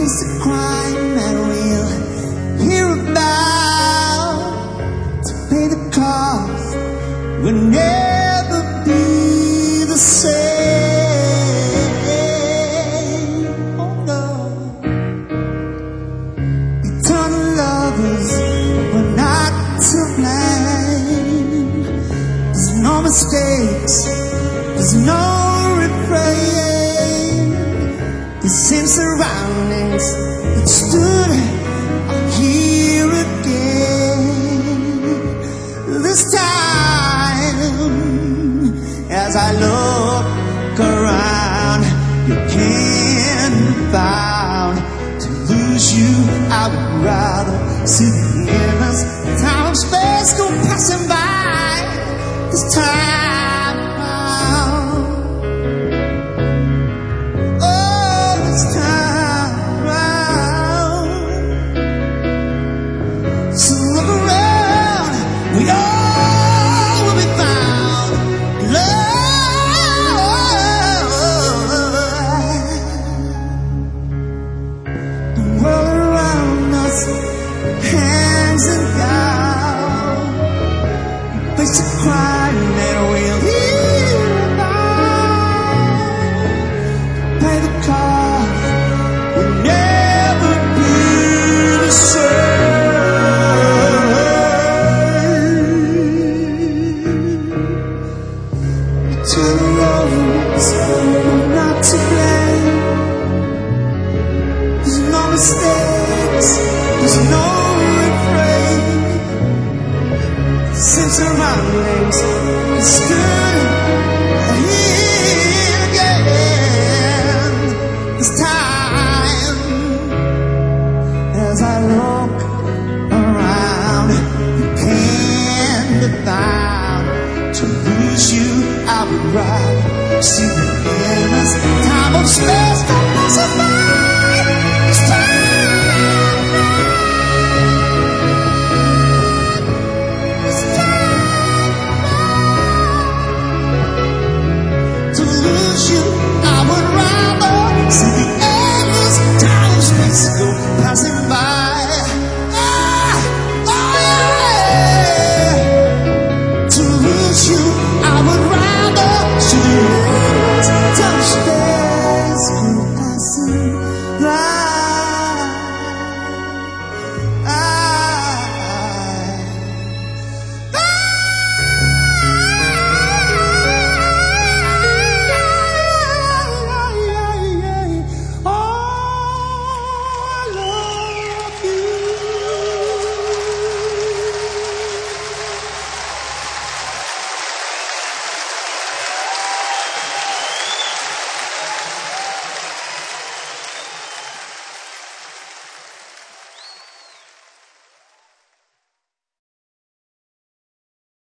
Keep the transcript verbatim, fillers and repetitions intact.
face the crime that we'll hear about. To pay the cost will never be the same. Oh no. Eternal lovers were not to blame. There's no mistakes, there's no refrain. The same surroundings that stood are here again. This time, as I look around, you can't be found. To lose you, I would rather see the endless time and space go passing by. This time round, oh, this time round. So look around, we all will be found. Love, the world around us hangs and down. Face the crime that we'll hear about. Pay the cost will never be the same. Eternal lovers are not to blame. There's no mistakes, there's no refrain. Since surroundings stood